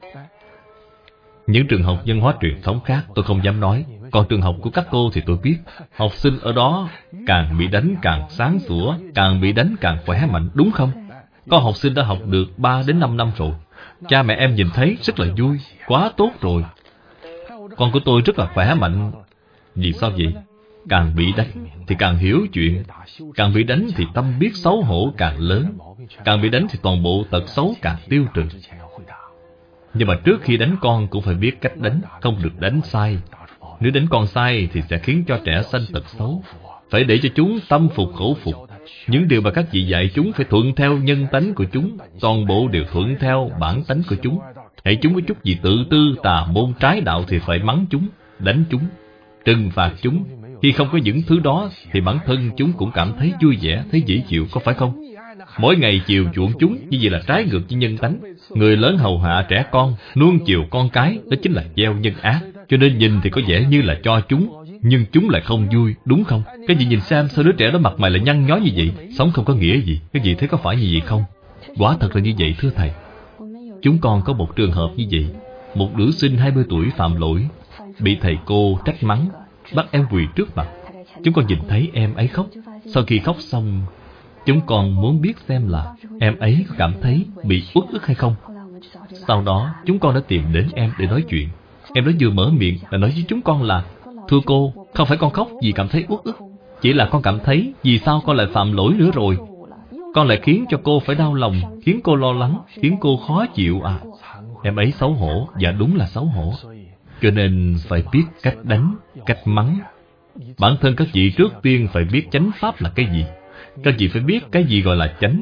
Những trường học văn hóa truyền thống khác tôi không dám nói. Còn trường học của các cô thì tôi biết. Học sinh ở đó càng bị đánh càng sáng sủa, càng bị đánh càng khỏe mạnh, đúng không? Có học sinh đã học được 3 đến 5 năm rồi. Cha mẹ em nhìn thấy rất là vui, quá tốt rồi. Con của tôi rất là khỏe mạnh. Vì sao vậy? Càng bị đánh thì càng hiểu chuyện. Càng bị đánh thì tâm biết xấu hổ càng lớn. Càng bị đánh thì toàn bộ tật xấu càng tiêu trừ. Nhưng mà trước khi đánh con cũng phải biết cách đánh, không được đánh sai. Nếu đánh con sai thì sẽ khiến cho trẻ sanh tật xấu. Phải để cho chúng tâm phục khẩu phục. Những điều mà các vị dạy chúng phải thuận theo nhân tánh của chúng. Toàn bộ đều thuận theo bản tánh của chúng. Hễ chúng có chút gì tự tư tà môn trái đạo thì phải mắng chúng, đánh chúng, trừng phạt chúng. Khi không có những thứ đó thì bản thân chúng cũng cảm thấy vui vẻ, thấy dễ chịu, có phải không? Mỗi ngày chiều chuộng chúng như vậy là trái ngược với nhân tánh. Người lớn hầu hạ trẻ con, nuông chiều con cái, đó chính là gieo nhân ác. Cho nên nhìn thì có vẻ như là cho chúng, nhưng chúng lại không vui, đúng không? Cái gì nhìn xem, sao đứa trẻ đó mặt mày lại nhăn nhó như vậy? Sống không có nghĩa gì. Cái gì thế, có phải như vậy không? Quả thật là như vậy thưa thầy. Chúng con có một trường hợp như vậy. Một nữ sinh 20 tuổi phạm lỗi, bị thầy cô trách mắng, bắt em quỳ trước mặt. Chúng con nhìn thấy em ấy khóc. Sau khi khóc xong, chúng con muốn biết xem là em ấy có cảm thấy bị uất ức hay không. Sau đó chúng con đã tìm đến em để nói chuyện. Em đó vừa mở miệng là nói với chúng con là: thưa cô, không phải con khóc vì cảm thấy uất ức, chỉ là con cảm thấy vì sao con lại phạm lỗi nữa rồi. Con lại khiến cho cô phải đau lòng, khiến cô lo lắng, khiến cô khó chịu à. Em ấy xấu hổ, và đúng là xấu hổ. Cho nên phải biết cách đánh, cách mắng. Bản thân các vị trước tiên phải biết chánh pháp là cái gì. Các vị phải biết cái gì gọi là chánh.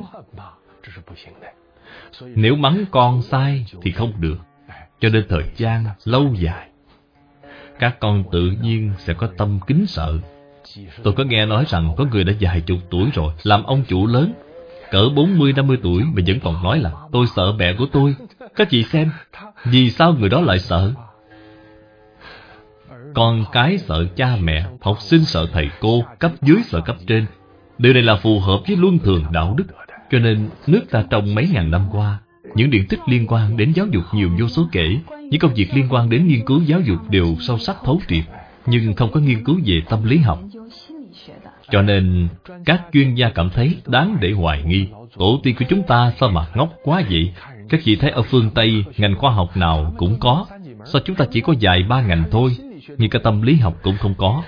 Nếu mắng con sai thì không được. Cho nên thời gian lâu dài, các con tự nhiên sẽ có tâm kính sợ. Tôi có nghe nói rằng có người đã vài chục tuổi rồi, làm ông chủ lớn, cỡ 40-50 tuổi mà vẫn còn nói là tôi sợ mẹ của tôi. Các chị xem, vì sao người đó lại sợ? Con cái sợ cha mẹ, học sinh sợ thầy cô, cấp dưới sợ cấp trên. Điều này là phù hợp với luân thường đạo đức. Cho nên nước ta trong mấy ngàn năm qua, những điển tích liên quan đến giáo dục nhiều vô số kể. Những công việc liên quan đến nghiên cứu giáo dục đều sâu sắc thấu triệt, nhưng không có nghiên cứu về tâm lý học. Cho nên các chuyên gia cảm thấy đáng để hoài nghi. Tổ tiên của chúng ta sao mà ngốc quá vậy? Các chị thấy ở phương Tây, ngành khoa học nào cũng có. Sao chúng ta chỉ có vài ba ngành thôi? Ngay cả tâm lý học cũng không có.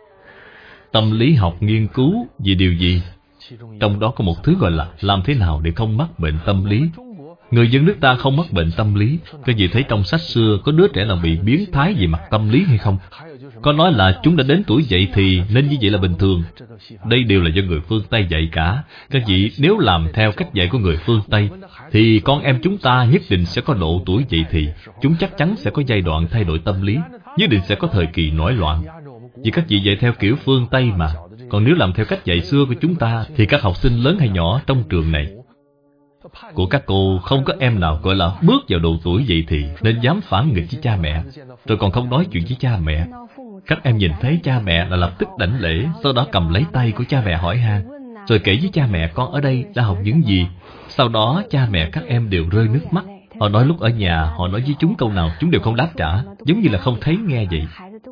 Tâm lý học nghiên cứu về điều gì? Trong đó có một thứ gọi là làm thế nào để không mắc bệnh tâm lý. Người dân nước ta không mắc bệnh tâm lý. Các vị thấy trong sách xưa có đứa trẻ nào bị biến thái về mặt tâm lý hay không? Có nói là chúng đã đến tuổi dậy thì nên như vậy là bình thường. Đây đều là do người phương Tây dạy cả. Các vị nếu làm theo cách dạy của người phương Tây thì con em chúng ta nhất định sẽ có độ tuổi dậy thì. Chúng chắc chắn sẽ có giai đoạn thay đổi tâm lý, nhất định sẽ có thời kỳ nổi loạn. Vì các vị dạy theo kiểu phương Tây mà. Còn nếu làm theo cách dạy xưa của chúng ta thì các học sinh lớn hay nhỏ trong trường này của các cô không có em nào gọi là bước vào độ tuổi dậy thì nên dám phản nghịch với cha mẹ, rồi còn không nói chuyện với cha mẹ. Các em nhìn thấy cha mẹ là lập tức đảnh lễ, sau đó cầm lấy tay của cha mẹ hỏi han, rồi kể với cha mẹ con ở đây đã học những gì. Sau đó cha mẹ các em đều rơi nước mắt. Họ nói lúc ở nhà họ nói với chúng câu nào chúng đều không đáp trả, giống như là không thấy nghe vậy.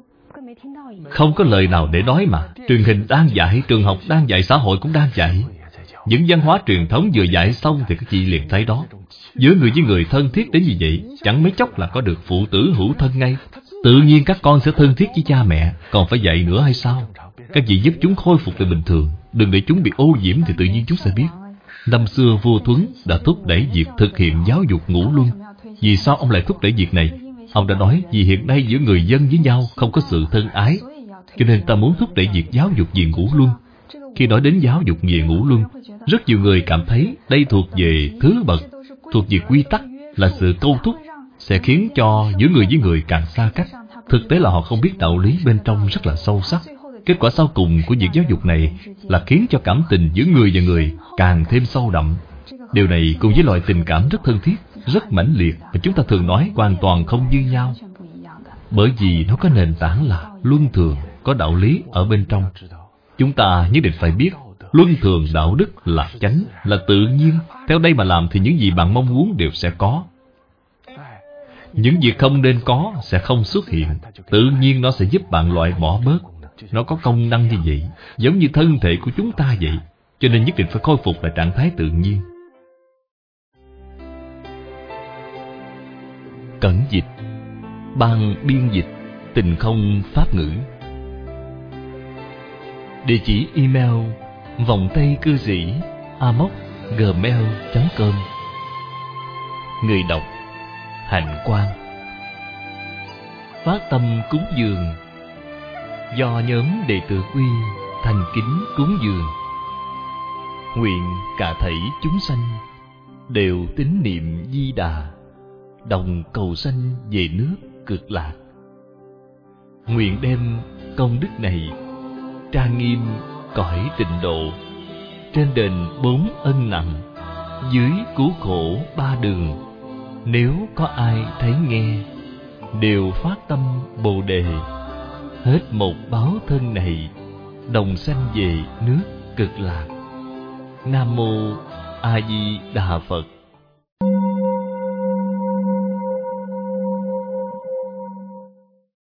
Không có lời nào để nói mà. Truyền hình đang dạy, trường học đang dạy, xã hội cũng đang dạy. Những văn hóa truyền thống vừa dạy xong thì các chị liền thấy đó. Giữa người với người thân thiết đến như vậy, chẳng mấy chốc là có được phụ tử hữu thân ngay. Tự nhiên các con sẽ thân thiết với cha mẹ. Còn phải dạy nữa hay sao? Các vị giúp chúng khôi phục lại bình thường, đừng để chúng bị ô nhiễm thì tự nhiên chúng sẽ biết. Năm xưa vua Thuấn đã thúc đẩy việc thực hiện giáo dục ngũ luân. Vì sao ông lại thúc đẩy việc này? Ông đã nói vì hiện nay giữa người dân với nhau không có sự thân ái, cho nên ta muốn thúc đẩy việc giáo dục về ngũ luân. Khi nói đến giáo dục về ngũ luân, rất nhiều người cảm thấy đây thuộc về thứ bậc, thuộc về quy tắc, là sự câu thúc, sẽ khiến cho giữa người với người càng xa cách. Thực tế là họ không biết đạo lý bên trong rất là sâu sắc. Kết quả sau cùng của việc giáo dục này là khiến cho cảm tình giữa người và người càng thêm sâu đậm. Điều này cùng với loại tình cảm rất thân thiết, rất mãnh liệt mà chúng ta thường nói hoàn toàn không như nhau. Bởi vì nó có nền tảng là luân thường, có đạo lý ở bên trong. Chúng ta nhất định phải biết luân thường đạo đức là chánh, là tự nhiên. Theo đây mà làm thì những gì bạn mong muốn đều sẽ có. Những việc không nên có sẽ không xuất hiện. Tự nhiên nó sẽ giúp bạn loại bỏ bớt. Nó có công năng như vậy, giống như thân thể của chúng ta vậy. Cho nên nhất định phải khôi phục lại trạng thái tự nhiên. Cẩn dịch, ban biên dịch Tình Không Pháp Ngữ. Địa chỉ email vòng tay cư sĩ amos@gmail.com. Người đọc Hạnh Quang. Phát tâm cúng dường do nhóm đệ tử Uy thành kính cúng dường. Nguyện cả thảy chúng sanh đều tín niệm Di Đà, đồng cầu sanh về nước Cực Lạc. Nguyện đem công đức này trang nghiêm cõi Tịnh Độ, trên đền 4 ân nặng, dưới cứu khổ 3 đường. Nếu có ai thấy nghe, đều phát tâm Bồ Đề, hết một báo thân này, đồng sanh về nước Cực Lạc. Nam mô A Di Đà Phật.